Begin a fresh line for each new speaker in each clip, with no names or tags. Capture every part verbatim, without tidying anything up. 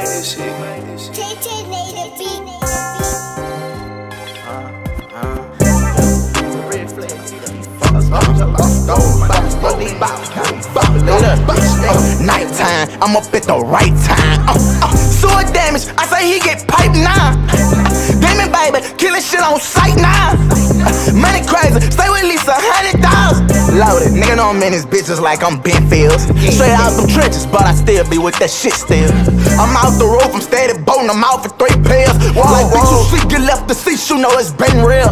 made this shit, made this shit.
J J made a beat.
Nighttime, I'm up at the right time. Uh, uh, sword damage, I say he get piped now. Demon baby, killing shit on sight now. Uh, money crazy, stay with at least a hundred thousand. Loaded, nigga know I'm in his bitches like I'm Ben Fields. Straight out them trenches, but I still be with that shit still. I'm out the roof, I'm steady boating, I'm out for three pills. While like bitch, you sleep, get left to see, you know it's been real.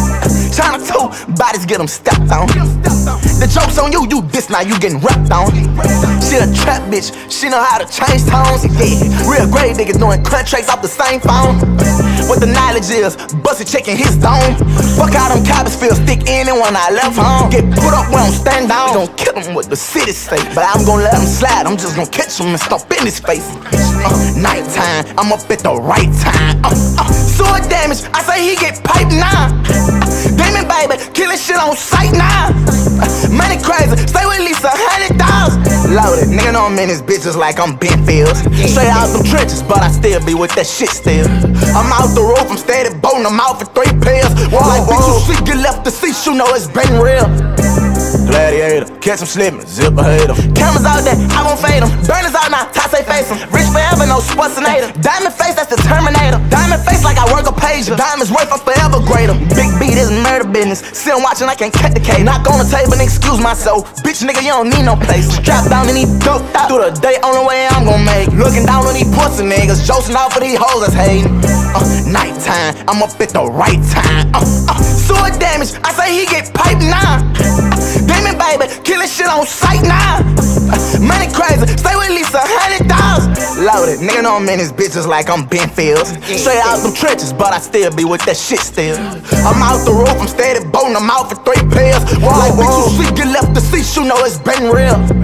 China two, bodies get them stepped on. The joke's on you, you diss, now you getting repped on. She a trap bitch, she know how to change tones. Yeah, real grade niggas doing contracts off the same phone. What the knowledge is, busted checking his dome. Fuck how them coppers feel stick in and when I left home. Get put up when I'm stand down. Gon' kill him with the city state, but I'm gon' let him slide, I'm just gon' catch him and stomp in his face. Uh, nighttime, I'm up at the right time. Uh, uh, sword damage, I say he get piped now. Demon baby, killing shit on sight now. Uh, money crazy, stay with at least a hundred thousand. Loaded, nigga know I'm in his bitches like I'm Ben Fields. Straight out them trenches, but I still be with that shit still. I'm out the roof, I'm steady boating, I'm out for three pills. While like bitch, you sleep, get left to see, you know it's been real. Gladiator, catch him slipping, zipper hater. Cameras out there, I won't fade them. Burners out now, toss they face them. Rich forever, no Schwarzenegger. Diamond face, that's the Terminator. Diamond face like I work a pager. Diamonds worth, I'm forever greater. Big B, this murder business. Still watching, I can't cut the cake. Knock on the table and excuse myself. Bitch, nigga, you don't need no place. Strapped down and he doped out. Through the day, only way I'm gon' make. Looking down on these pussy niggas. Josting out for these hoes that's hating. Uh, nighttime, I'm up at the right time. Uh, uh, sword damage, I say he get piped now. Demon baby, killing shit on sight now. Uh, money crazy, stay with at least a hundred thousand. Loaded, nigga know I'm in his bitches like I'm Ben Fields. Straight out them trenches, but I still be with that shit still. I'm out the roof, I'm steady boating, I'm out for three pills. While like bitch, you sleep, get left to see, you know it's been real.